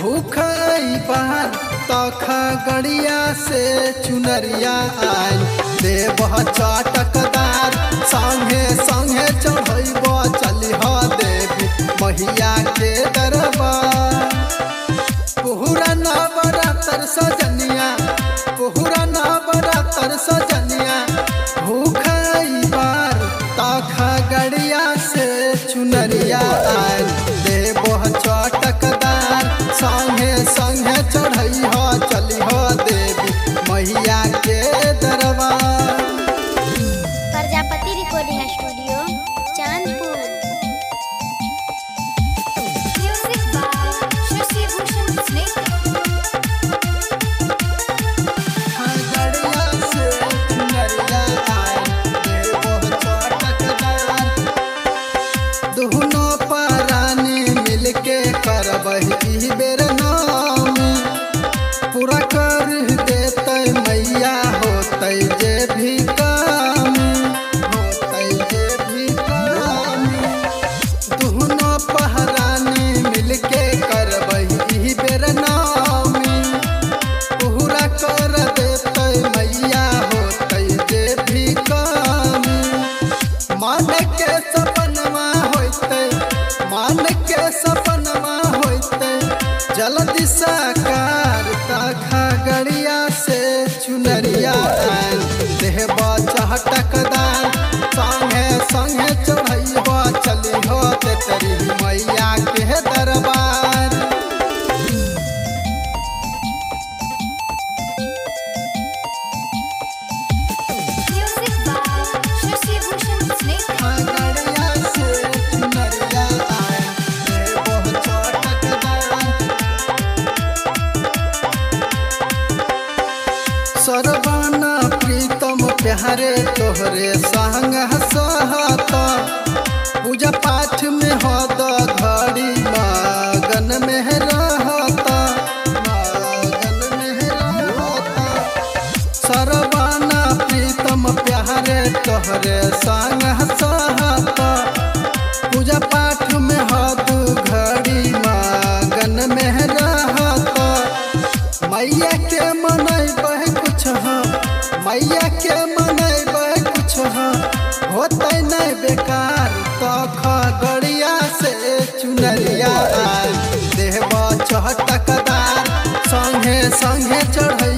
भूखई बार तख गड़िया से चुनरिया आयल देव चटकदार संगे संगे चढ़ब चलिह देवी मैया के दरबार। पूरा नवरात्र सजनिया पूरा नवरात्र सजनिया भूखई बार तख गड़िया से चुनरिया आयल देव चटकदार संगे संगे चढ़ह चलिह देवी मैया के दरबार। Prajapati recording studio Chandpur. Music by Shashi Bhushan Sneh. गड़िया से चुनरिया आयल देव चटकदार दुनो परानी मिलके करबही बेर नाम पूरा कर देते मैया होते जे भी काम होते जे भी काम दुनो पहरानी मिलके करबही बेर नाम पूरा कर देते मैया होते जे भी काम। मान के सपनमा होते मान के सपनमा होते जल्दी साकार तखा गड़िया से चुनरिया आयल देव चटकदार संगे संगे चढ़ब चलिह तेरी मैया के दरबार। Music by Shashi Bhushan Sneh. गड़िया से चुनरिया आयल देव चटकदार सरवाना प्रीतम प्यारे तोहरे संग सहत पूजा पाठ में हद घड़ी मगन में रहत मगन में रहत सरवाना प्रीतम प्यारे तोहरे संग सहत पूजा पाठ में हद घड़ी मगन में रहत मैया के मनैबह कुछ मैया के मनैबह कुछ होते नहीं बेकार तख गड़िया से चुनरिया आयल देव चटकदार संगे संगे चढ़